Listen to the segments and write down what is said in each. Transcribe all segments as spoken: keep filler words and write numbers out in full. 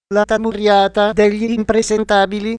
La tamurriata degli impresentabili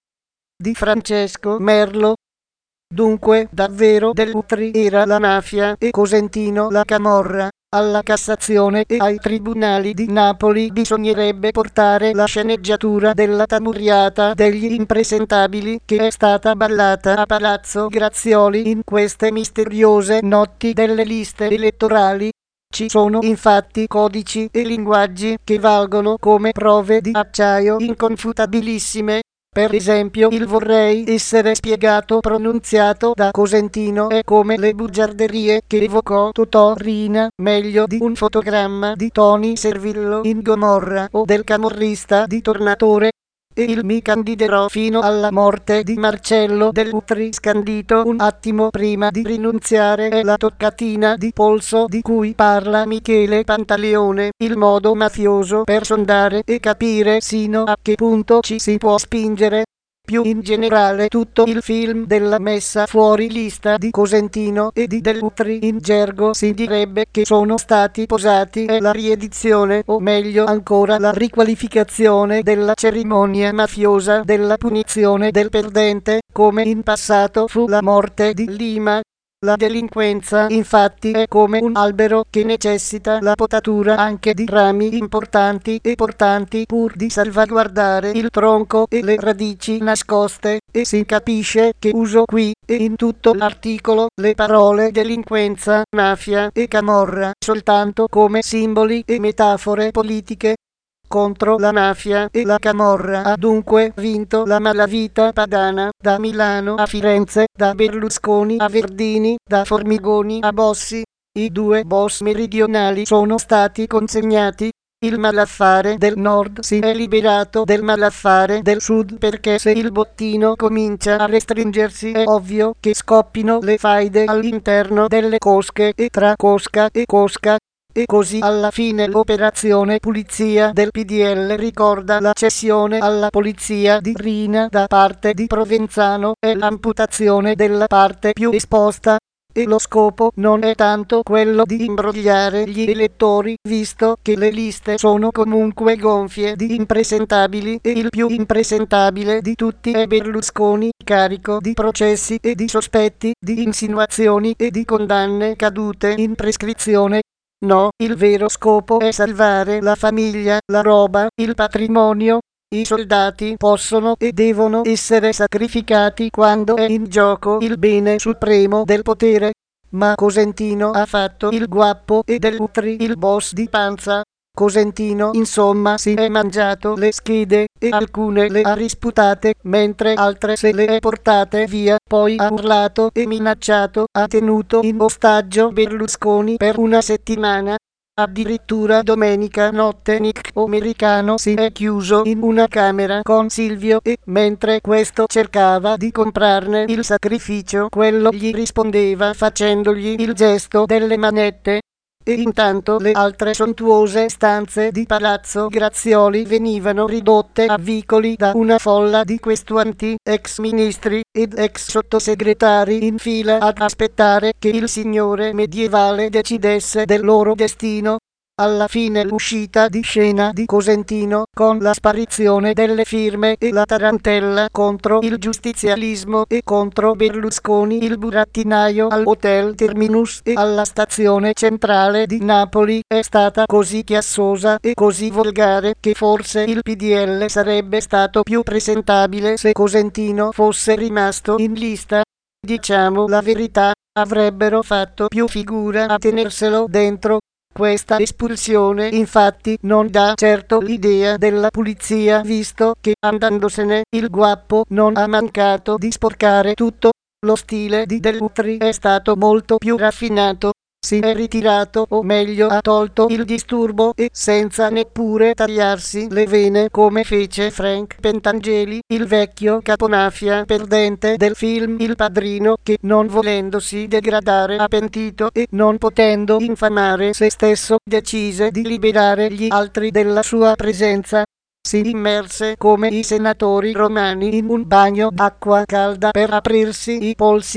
di Francesco Merlo. Dunque, davvero Dell'Utri era la mafia e Cosentino la camorra. Alla Cassazione e ai tribunali di Napoli bisognerebbe portare la sceneggiatura della tamurriata degli impresentabili che è stata ballata a Palazzo Grazioli in queste misteriose notti delle liste elettorali. Ci sono infatti codici e linguaggi che valgono come prove di acciaio inconfutabilissime. Per esempio il vorrei essere spiegato pronunziato da Cosentino è come le bugiarderie che evocò Totò Riina, meglio di un fotogramma di Tony Servillo in Gomorra o del camorrista di Tornatore. E il mi candiderò fino alla morte di Marcello Dell'Utri scandito un attimo prima di rinunziare è la toccatina di polso di cui parla Michele Pantaleone, il modo mafioso per sondare e capire sino a che punto ci si può spingere. Più in generale tutto il film della messa fuori lista di Cosentino e di Dell'Utri in gergo si direbbe che sono stati posati è la riedizione o meglio ancora la riqualificazione della cerimonia mafiosa della punizione del perdente, come in passato fu la morte di Lima. La delinquenza infatti è come un albero che necessita la potatura anche di rami importanti e portanti pur di salvaguardare il tronco e le radici nascoste, e si capisce che uso qui e in tutto l'articolo le parole delinquenza, mafia e camorra soltanto come simboli e metafore politiche. Contro la mafia e la camorra ha dunque vinto la malavita padana, da Milano a Firenze, da Berlusconi a Verdini, da Formigoni a Bossi. I due boss meridionali sono stati consegnati. Il malaffare del nord si è liberato del malaffare del sud perché se il bottino comincia a restringersi è ovvio che scoppino le faide all'interno delle cosche e tra cosca e cosca. E così alla fine l'operazione pulizia del P D L ricorda la cessione alla polizia di Riina da parte di Provenzano e l'amputazione della parte più esposta. E lo scopo non è tanto quello di imbrogliare gli elettori, visto che le liste sono comunque gonfie di impresentabili e il più impresentabile di tutti è Berlusconi, carico di processi e di sospetti, di insinuazioni e di condanne cadute in prescrizione. No, il vero scopo è salvare la famiglia, la roba, il patrimonio. I soldati possono e devono essere sacrificati quando è in gioco il bene supremo del potere. Ma Cosentino ha fatto il guappo e Dell'Utri il boss di panza. Cosentino insomma si è mangiato le schede e alcune le ha risputate mentre altre se le è portate via, poi ha urlato e minacciato, ha tenuto in ostaggio Berlusconi per una settimana. Addirittura domenica notte Nick Americano si è chiuso in una camera con Silvio e mentre questo cercava di comprarne il sacrificio quello gli rispondeva facendogli il gesto delle manette. E intanto le altre sontuose stanze di Palazzo Grazioli venivano ridotte a vicoli da una folla di questuanti, ex ministri ed ex sottosegretari in fila ad aspettare che il signore medievale decidesse del loro destino. Alla fine l'uscita di scena di Cosentino con la sparizione delle firme e la tarantella contro il giustizialismo e contro Berlusconi, il burattinaio all'Hotel Terminus e alla stazione centrale di Napoli è stata così chiassosa e così volgare che forse il P D L sarebbe stato più presentabile se Cosentino fosse rimasto in lista. Diciamo la verità, avrebbero fatto più figura a tenerselo dentro. Questa espulsione infatti non dà certo l'idea della pulizia, visto che andandosene il guappo non ha mancato di sporcare tutto. Lo stile di Dell'Utri è stato molto più raffinato. Si è ritirato, o meglio ha tolto il disturbo e senza neppure tagliarsi le vene come fece Frank Pentangeli, il vecchio capomafia perdente del film Il Padrino, che non volendosi degradare a pentito e non potendo infamare se stesso decise di liberare gli altri della sua presenza. Si immerse come i senatori romani in un bagno d'acqua calda per aprirsi i polsi.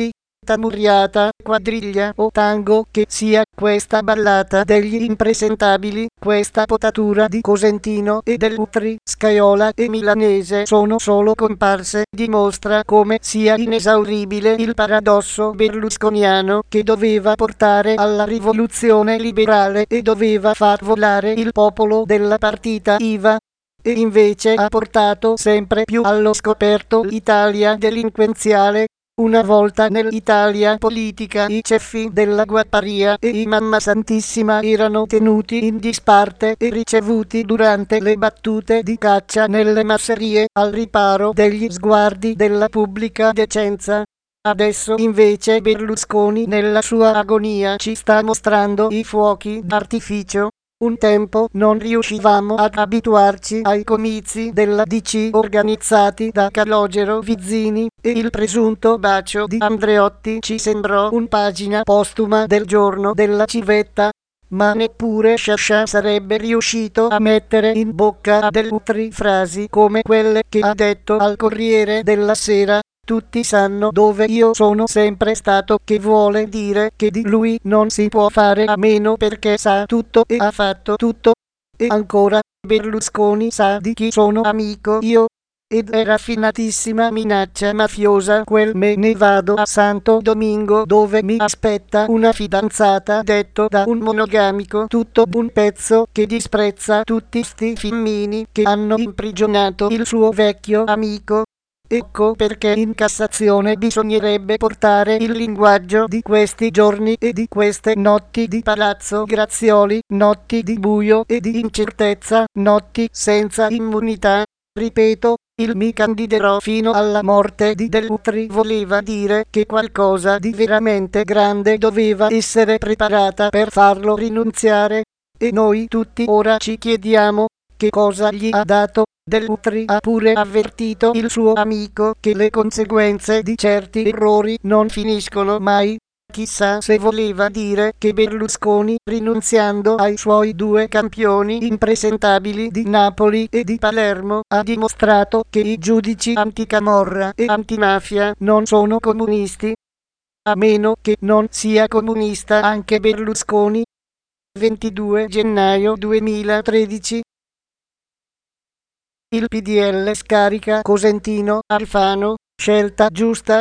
murriata, quadriglia o tango che sia, questa ballata degli impresentabili, questa potatura di Cosentino e dell'Utri, Scaiola e Milanese sono solo comparse, dimostra come sia inesauribile il paradosso berlusconiano che doveva portare alla rivoluzione liberale e doveva far volare il popolo della partita I V A. E invece ha portato sempre più allo scoperto l'Italia delinquenziale. Una volta nell'Italia politica i ceffi della guapparia e i mamma santissima erano tenuti in disparte e ricevuti durante le battute di caccia nelle masserie al riparo degli sguardi della pubblica decenza. Adesso invece Berlusconi nella sua agonia ci sta mostrando i fuochi d'artificio. Un tempo non riuscivamo ad abituarci ai comizi della D C organizzati da Calogero Vizzini e il presunto bacio di Andreotti ci sembrò un pagina postuma del giorno della civetta, ma neppure Sciascia sarebbe riuscito a mettere in bocca a Dell'Utri frasi come quelle che ha detto al Corriere della Sera. Tutti sanno dove io sono sempre stato, che vuole dire che di lui non si può fare a meno perché sa tutto e ha fatto tutto. E ancora, Berlusconi sa di chi sono amico io. Ed è raffinatissima minaccia mafiosa quel me ne vado a Santo Domingo dove mi aspetta una fidanzata, detto da un monogamico tutto un pezzo che disprezza tutti sti fimmini che hanno imprigionato il suo vecchio amico. Ecco perché in Cassazione bisognerebbe portare il linguaggio di questi giorni e di queste notti di Palazzo Grazioli, notti di buio e di incertezza, notti senza immunità. Ripeto, il mi candiderò fino alla morte di Dell'Utri voleva dire che qualcosa di veramente grande doveva essere preparata per farlo rinunziare. E noi tutti ora ci chiediamo che cosa gli ha dato. Dell'Utri ha pure avvertito il suo amico che le conseguenze di certi errori non finiscono mai. Chissà se voleva dire che Berlusconi, rinunziando ai suoi due campioni impresentabili di Napoli e di Palermo, ha dimostrato che i giudici anticamorra e antimafia non sono comunisti. A meno che non sia comunista anche Berlusconi. ventidue gennaio duemilatredici. Il P D L scarica Cosentino, Alfano, scelta giusta.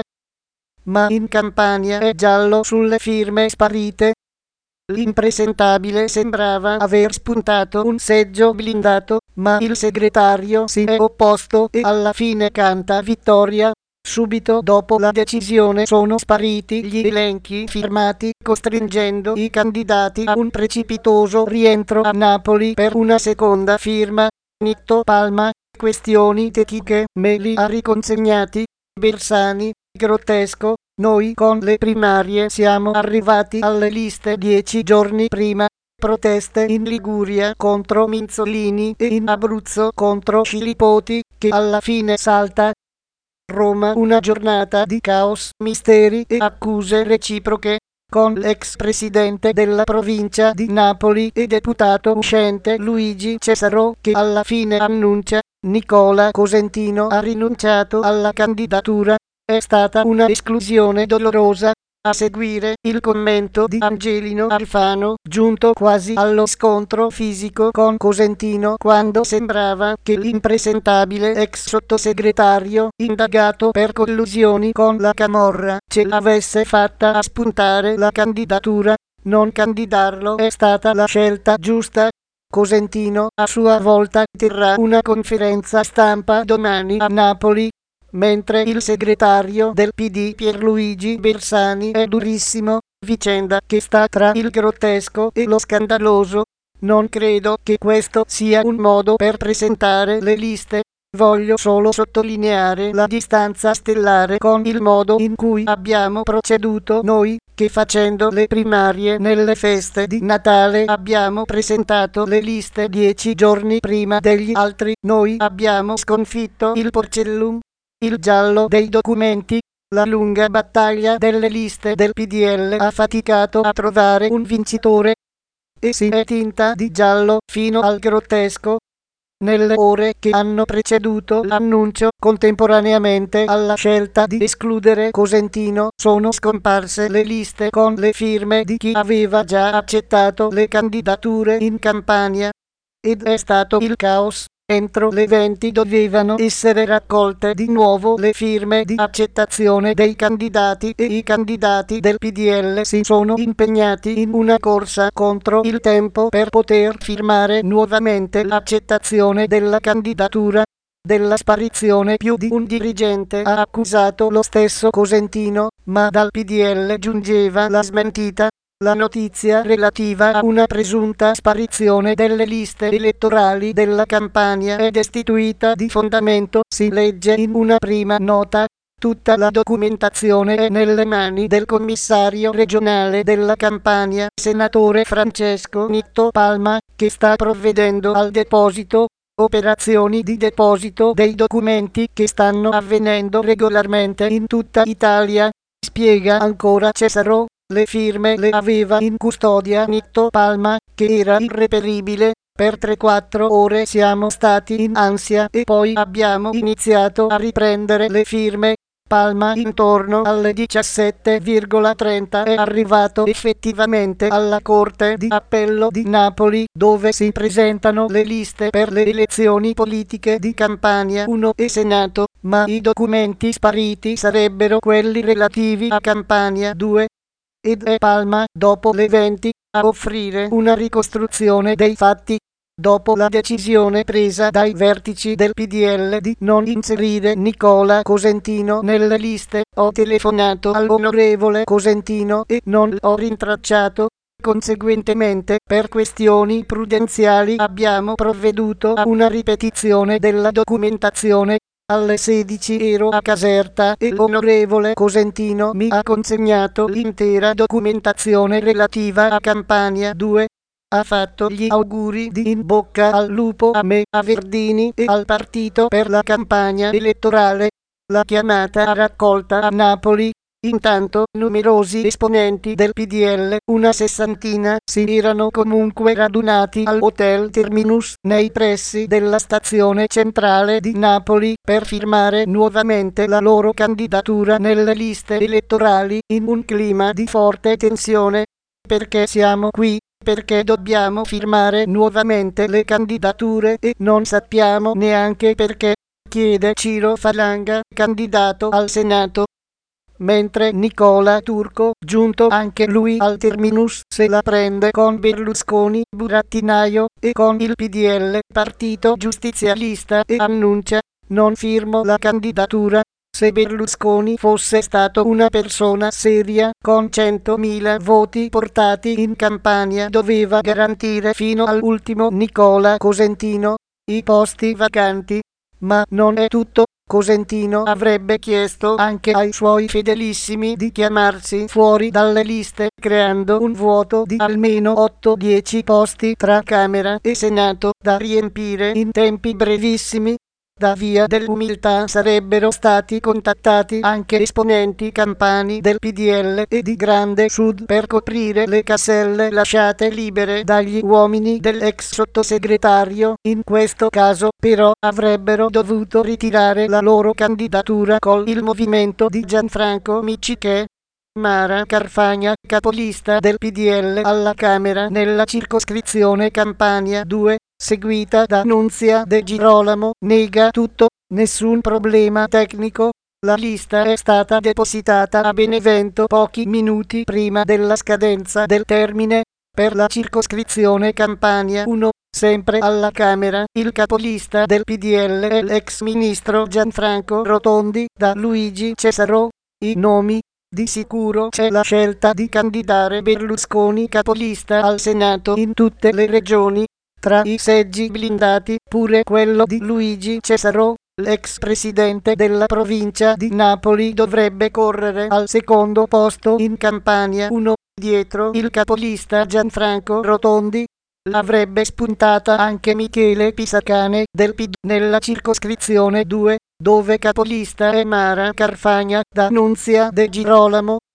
Ma in Campania è giallo sulle firme sparite. L'impresentabile sembrava aver spuntato un seggio blindato, ma il segretario si è opposto e alla fine canta vittoria. Subito dopo la decisione sono spariti gli elenchi firmati, costringendo i candidati a un precipitoso rientro a Napoli per una seconda firma. Nitto Palma, questioni tecniche, me li ha riconsegnati Bersani. Grottesco, noi con le primarie siamo arrivati alle liste dieci giorni prima. Proteste in Liguria contro Minzolini e in Abruzzo contro Scilipoti, che alla fine salta. Roma, una giornata di caos, misteri e accuse reciproche, con l'ex presidente della provincia di Napoli e deputato uscente Luigi Cesaro che alla fine annuncia: Nicola Cosentino ha rinunciato alla candidatura. È stata una esclusione dolorosa. A seguire il commento di Angelino Alfano, giunto quasi allo scontro fisico con Cosentino quando sembrava che l'impresentabile ex sottosegretario, indagato per collusioni con la camorra, ce l'avesse fatta a spuntare la candidatura. Non candidarlo è stata la scelta giusta. Cosentino a sua volta terrà una conferenza stampa domani a Napoli, mentre il segretario del P D Pierluigi Bersani è durissimo, vicenda che sta tra il grottesco e lo scandaloso. Non credo che questo sia un modo per presentare le liste. Voglio solo sottolineare la distanza stellare con il modo in cui abbiamo proceduto noi, che facendo le primarie nelle feste di Natale abbiamo presentato le liste dieci giorni prima degli altri. Noi abbiamo sconfitto il Porcellum, il giallo dei documenti. La lunga battaglia delle liste del P D L ha faticato a trovare un vincitore e si è tinta di giallo fino al grottesco. Nelle ore che hanno preceduto l'annuncio, contemporaneamente alla scelta di escludere Cosentino, sono scomparse le liste con le firme di chi aveva già accettato le candidature in campagna. Ed è stato il caos. Entro le venti dovevano essere raccolte di nuovo le firme di accettazione dei candidati e i candidati del P D L si sono impegnati in una corsa contro il tempo per poter firmare nuovamente l'accettazione della candidatura. Della sparizione più di un dirigente ha accusato lo stesso Cosentino, ma dal P D L giungeva la smentita. La notizia relativa a una presunta sparizione delle liste elettorali della Campania è destituita di fondamento, si legge in una prima nota. Tutta la documentazione è nelle mani del commissario regionale della Campania, senatore Francesco Nitto Palma, che sta provvedendo al deposito. Operazioni di deposito dei documenti che stanno avvenendo regolarmente in tutta Italia. Spiega ancora Cesaro. Le firme le aveva in custodia Nitto Palma, che era irreperibile. Per tre quattro ore siamo stati in ansia e poi abbiamo iniziato a riprendere le firme. Palma intorno alle diciassette e trenta è arrivato effettivamente alla Corte di Appello di Napoli, dove si presentano le liste per le elezioni politiche di Campania uno e Senato, ma i documenti spariti sarebbero quelli relativi a Campania due. Ed è Palma, dopo le venti, a offrire una ricostruzione dei fatti. Dopo la decisione presa dai vertici del P D L di non inserire Nicola Cosentino nelle liste, ho telefonato all'onorevole Cosentino e non l'ho rintracciato. Conseguentemente, per questioni prudenziali abbiamo provveduto a una ripetizione della documentazione. Alle sedici ero a Caserta e l'onorevole Cosentino mi ha consegnato l'intera documentazione relativa a Campania due. Ha fatto gli auguri di in bocca al lupo a me, a Verdini e al partito per la campagna elettorale. La chiamata a raccolta a Napoli. Intanto numerosi esponenti del P D L, una sessantina, si erano comunque radunati all'Hotel Terminus nei pressi della stazione centrale di Napoli per firmare nuovamente la loro candidatura nelle liste elettorali in un clima di forte tensione. Perché siamo qui? Perché dobbiamo firmare nuovamente le candidature e non sappiamo neanche perché, chiede Ciro Falanga, candidato al Senato. Mentre Nicola Turco, giunto anche lui al Terminus, se la prende con Berlusconi, burattinaio, e con il P D L, partito giustizialista, e annuncia: non firmo la candidatura. Se Berlusconi fosse stato una persona seria, con centomila voti portati in campagna, doveva garantire fino all'ultimo Nicola Cosentino i posti vacanti. Ma non è tutto. Cosentino avrebbe chiesto anche ai suoi fedelissimi di chiamarsi fuori dalle liste, creando un vuoto di almeno otto dieci posti tra Camera e Senato da riempire in tempi brevissimi. Da via dell'umiltà sarebbero stati contattati anche esponenti campani del P D L e di Grande Sud per coprire le caselle lasciate libere dagli uomini dell'ex sottosegretario. In questo caso, però, avrebbero dovuto ritirare la loro candidatura con il movimento di Gianfranco Micciche. Mara Carfagna, capolista del P D L alla Camera nella circoscrizione Campania due, seguita da Nunzia De Girolamo, nega tutto, nessun problema tecnico. La lista è stata depositata a Benevento pochi minuti prima della scadenza del termine. Per la circoscrizione Campania uno, sempre alla Camera, il capolista del P D L è l'ex ministro Gianfranco Rotondi, da Luigi Cesaro. I nomi. Di sicuro c'è la scelta di candidare Berlusconi capolista al Senato in tutte le regioni. Tra i seggi blindati, pure quello di Luigi Cesaro, l'ex presidente della provincia di Napoli, dovrebbe correre al secondo posto in Campania uno, dietro il capolista Gianfranco Rotondi. L'avrebbe spuntata anche Michele Pisacane del P D nella circoscrizione due, dove capolista è Mara Carfagna, da Nunzia De Girolamo.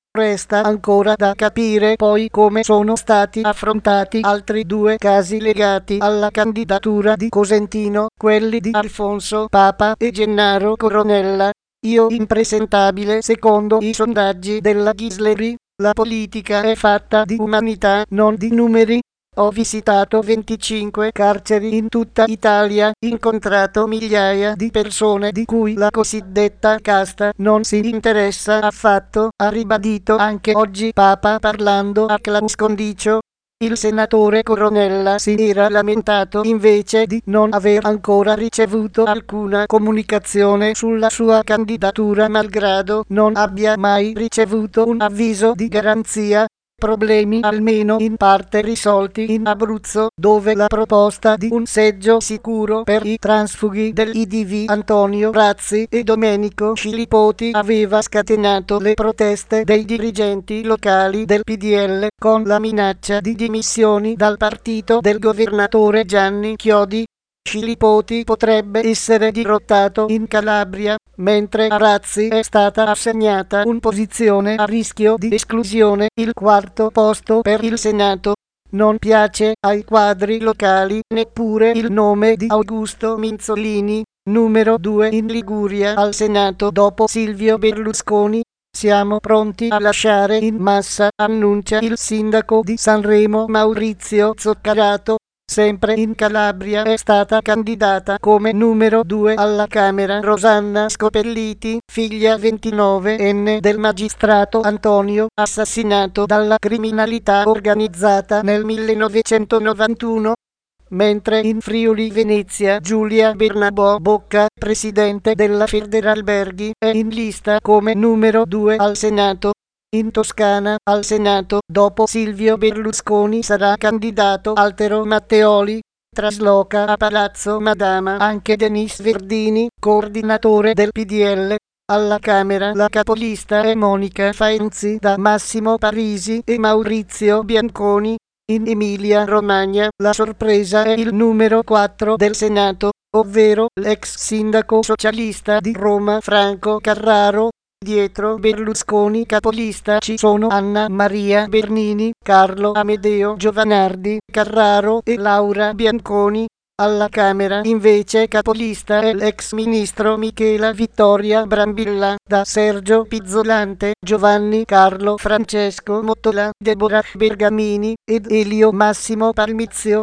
Resta ancora da capire poi come sono stati affrontati altri due casi legati alla candidatura di Cosentino, quelli di Alfonso Papa e Gennaro Coronella. Io impresentabile secondo i sondaggi della Ghisleri. La politica è fatta di umanità, non di numeri. Ho visitato venticinque carceri in tutta Italia, incontrato migliaia di persone di cui la cosiddetta casta non si interessa affatto, ha ribadito anche oggi Papa parlando a Claus Condicio. Il senatore Coronella si era lamentato invece di non aver ancora ricevuto alcuna comunicazione sulla sua candidatura malgrado non abbia mai ricevuto un avviso di garanzia. Problemi almeno in parte risolti in Abruzzo, dove la proposta di un seggio sicuro per i transfughi dell'I D V Antonio Razzi e Domenico Scilipoti aveva scatenato le proteste dei dirigenti locali del P D L con la minaccia di dimissioni dal partito del governatore Gianni Chiodi. Scilipoti potrebbe essere dirottato in Calabria, mentre a Razzi è stata assegnata una posizione a rischio di esclusione, il quarto posto per il Senato. Non piace ai quadri locali neppure il nome di Augusto Minzolini, numero due in Liguria al Senato dopo Silvio Berlusconi. Siamo pronti a lasciare in massa, annuncia il sindaco di Sanremo Maurizio Zoccarato. Sempre in Calabria è stata candidata come numero due alla Camera Rosanna Scopelliti, figlia ventinovenne del magistrato Antonio, assassinato dalla criminalità organizzata nel millenovecentonovantuno. Mentre in Friuli Venezia Giulia Bernabò Bocca, presidente della Federalberghi, è in lista come numero due al Senato. In Toscana, al Senato, dopo Silvio Berlusconi sarà candidato Altero Matteoli. Trasloca a Palazzo Madama anche Denis Verdini, coordinatore del P D L. Alla Camera la capolista è Monica Faenzi da Massimo Parisi e Maurizio Bianconi. In Emilia-Romagna la sorpresa è il numero quattro del Senato, ovvero l'ex sindaco socialista di Roma Franco Carraro. Dietro Berlusconi capolista ci sono Anna Maria Bernini, Carlo Amedeo Giovanardi, Carraro e Laura Bianconi. Alla Camera invece capolista è l'ex ministro Michela Vittoria Brambilla, da Sergio Pizzolante, Giovanni Carlo Francesco Mottola, Deborah Bergamini ed Elio Massimo Palmizio.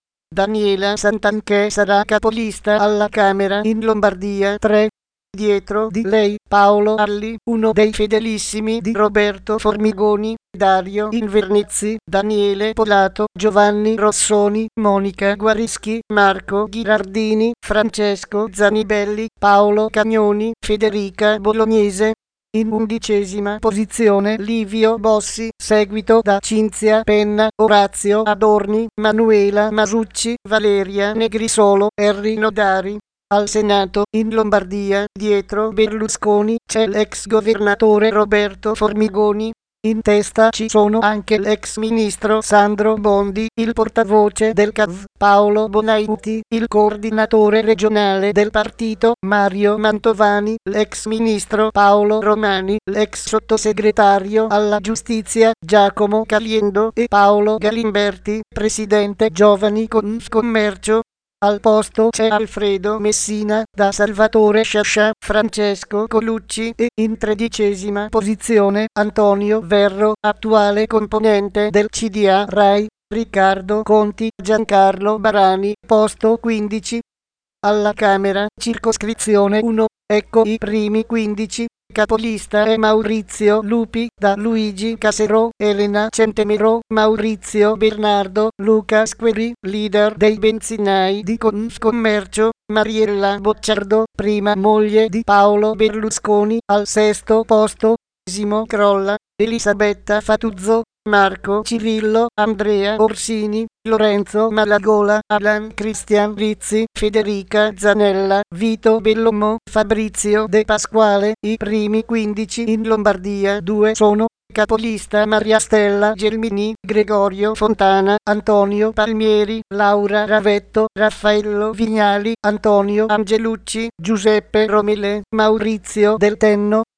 Daniela Santanchè sarà capolista alla Camera in Lombardia tre. Dietro di lei Paolo Alli, uno dei fedelissimi di Roberto Formigoni, Dario Invernizzi, Daniele Polato, Giovanni Rossoni, Monica Guarischi, Marco Ghirardini, Francesco Zanibelli, Paolo Cagnoni, Federica Bolognese. In undicesima posizione Livio Bossi, seguito da Cinzia Penna, Orazio Adorni, Manuela Masucci, Valeria Negrisolo, Henry Nodari. Al Senato, in Lombardia, dietro Berlusconi, c'è l'ex governatore Roberto Formigoni. In testa ci sono anche l'ex ministro Sandro Bondi, il portavoce del C A V Paolo Bonaiuti, il coordinatore regionale del partito Mario Mantovani, l'ex ministro Paolo Romani, l'ex sottosegretario alla giustizia Giacomo Caliendo e Paolo Galimberti, presidente Giovani Confcommercio. Al posto c'è Alfredo Messina, da Salvatore Sciascia, Francesco Colucci e in tredicesima posizione Antonio Verro, attuale componente del C D A Rai, Riccardo Conti, Giancarlo Barani, posto quindici. Alla Camera, circoscrizione uno, ecco i primi quindici. Capolista è Maurizio Lupi, da Luigi Caserò, Elena Centemero, Maurizio Bernardo, Luca Squeri, leader dei benzinai di Confcommercio, Mariella Bocciardo, prima moglie di Paolo Berlusconi, al sesto posto, Simo Crolla, Elisabetta Fatuzzo, Marco Cirillo, Andrea Orsini, Lorenzo Malagola, Alan Christian Rizzi, Federica Zanella, Vito Bellomo, Fabrizio De Pasquale. I primi quindici in Lombardia due sono capolista Maria Stella Gelmini, Gregorio Fontana, Antonio Palmieri, Laura Ravetto, Raffaello Vignali, Antonio Angelucci, Giuseppe Romele, Maurizio Del Tenno.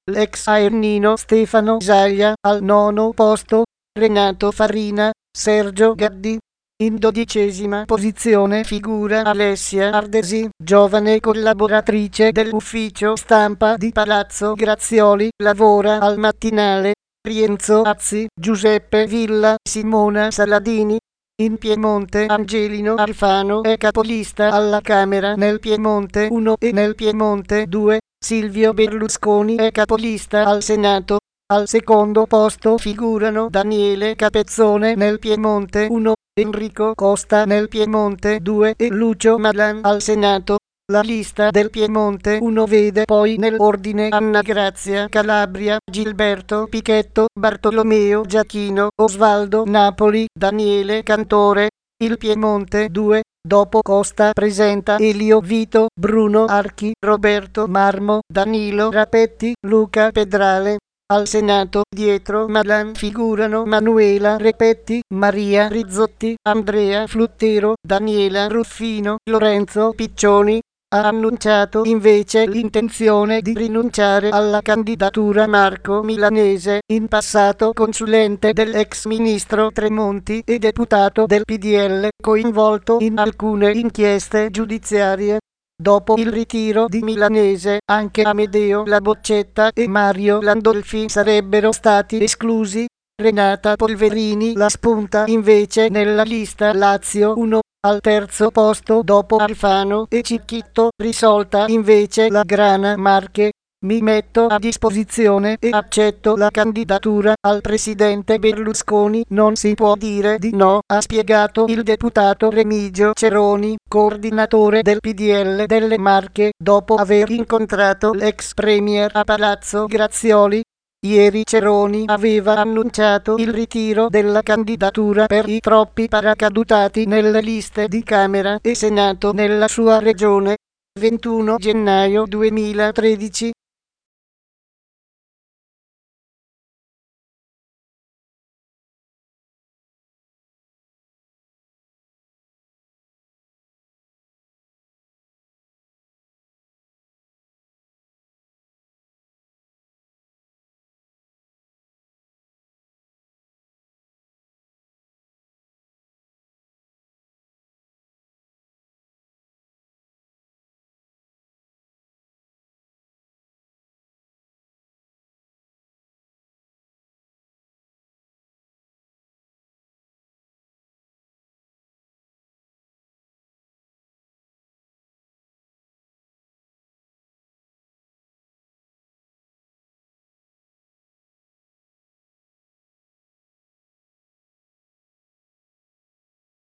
l'ex aernino Stefano Zaglia al nono posto, Renato Farina, Sergio Gaddi. In dodicesima posizione figura Alessia Ardesi, giovane collaboratrice dell'ufficio stampa di Palazzo Grazioli, lavora al Mattinale. Rienzo Azzi, Giuseppe Villa, Simona Saladini. In Piemonte Angelino Alfano è capolista alla Camera nel Piemonte uno e nel Piemonte due, Silvio Berlusconi è capolista al Senato. Al secondo posto figurano Daniele Capezzone nel Piemonte uno, Enrico Costa nel Piemonte due e Lucio Malan al Senato. La lista del Piemonte uno vede poi nell'ordine Anna Grazia Calabria, Gilberto Pichetto, Bartolomeo Giachino, Osvaldo Napoli, Daniele Cantore. Il Piemonte due, dopo Costa, presenta Elio Vito, Bruno Archi, Roberto Marmo, Danilo Rapetti, Luca Pedrale. Al Senato, dietro Malan, figurano Manuela Repetti, Maria Rizzotti, Andrea Fluttero, Daniela Ruffino, Lorenzo Piccioni. Ha annunciato invece l'intenzione di rinunciare alla candidatura Marco Milanese, in passato consulente dell'ex ministro Tremonti e deputato del P D L, coinvolto in alcune inchieste giudiziarie. Dopo il ritiro di Milanese, anche Amedeo Laboccetta e Mario Landolfi sarebbero stati esclusi. Renata Polverini la spunta invece nella lista Lazio uno, al terzo posto dopo Alfano e Cicchitto, risolta invece la grana Marche. Mi metto a disposizione e accetto la candidatura al presidente Berlusconi, non si può dire di no, ha spiegato il deputato Remigio Ceroni, coordinatore del P D L delle Marche, dopo aver incontrato l'ex premier a Palazzo Grazioli. Ieri Ceroni aveva annunciato il ritiro della candidatura per i troppi paracadutati nelle liste di Camera e Senato nella sua regione. ventuno gennaio duemilatredici